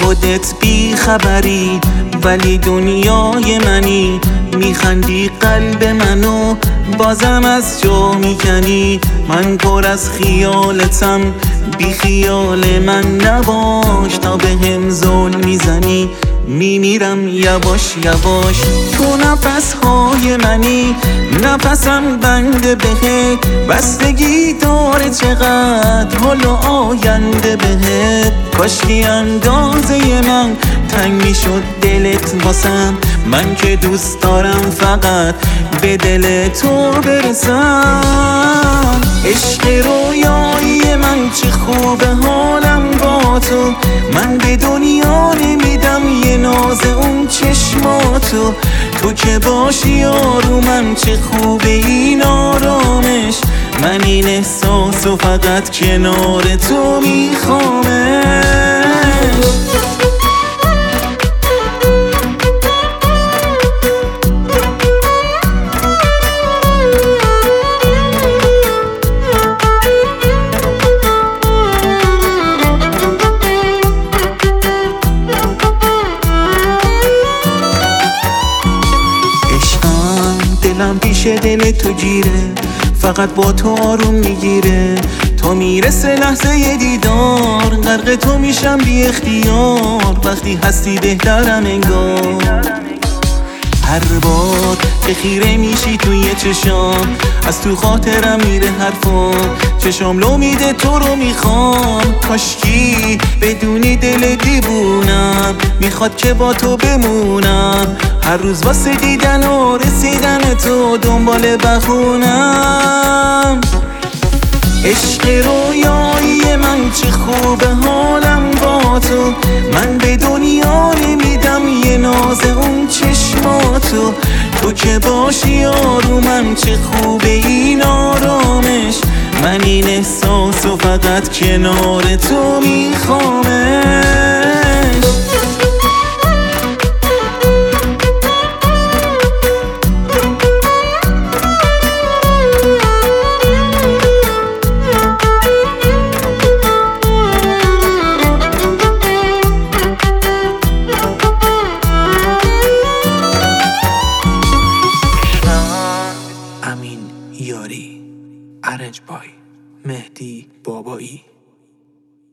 خودت بی خبری ولی دنیای منی، میخندی قلب منو بازم از جا میکنی. من پر از خیالتم، بی خیال من نباش تا بهم ظلم میزنی. میمیرم یواش یواش، تو نفسهای منی، نفسم بنده بهت، بستگی داره چقدر حال آینده بهت. کاشکی اندازه من تنگ میشد دلت واسم، من که دوست دارم فقط به دل تو برسم. عشق رویایی من چه خوبه حالم با تو، من به دنیا نمیدم یه ناز اون چشماتو. تو که باشی آرومم چه خوبه این آرامش، من این احساسو فقط کنار تو میخوامش. دلم پیش دل تو گیره، فقط با تو آروم میگیره. تو میرسه لحظه دیدار، غرق تو میشم بی اختیار. وقتی هستی بهترم انگار، هر بار که خیره میشی توی چشام، از تو خاطرم میره حرفا. چشام لو میده تو رو میخوام، کاشکی بدونی دل دیوونم میخواد که با تو بمونم. هر روز واسه دیدن و رسیدن تو دنبال بخونم. عشق رویایی من چه خوبه حالم با تو، من به دنیا نمیدم یه ناز اون چشماتو. تو که باشی آرومم چه خوبه این آرامش، من این احساسو فقط کنار تو میخوام.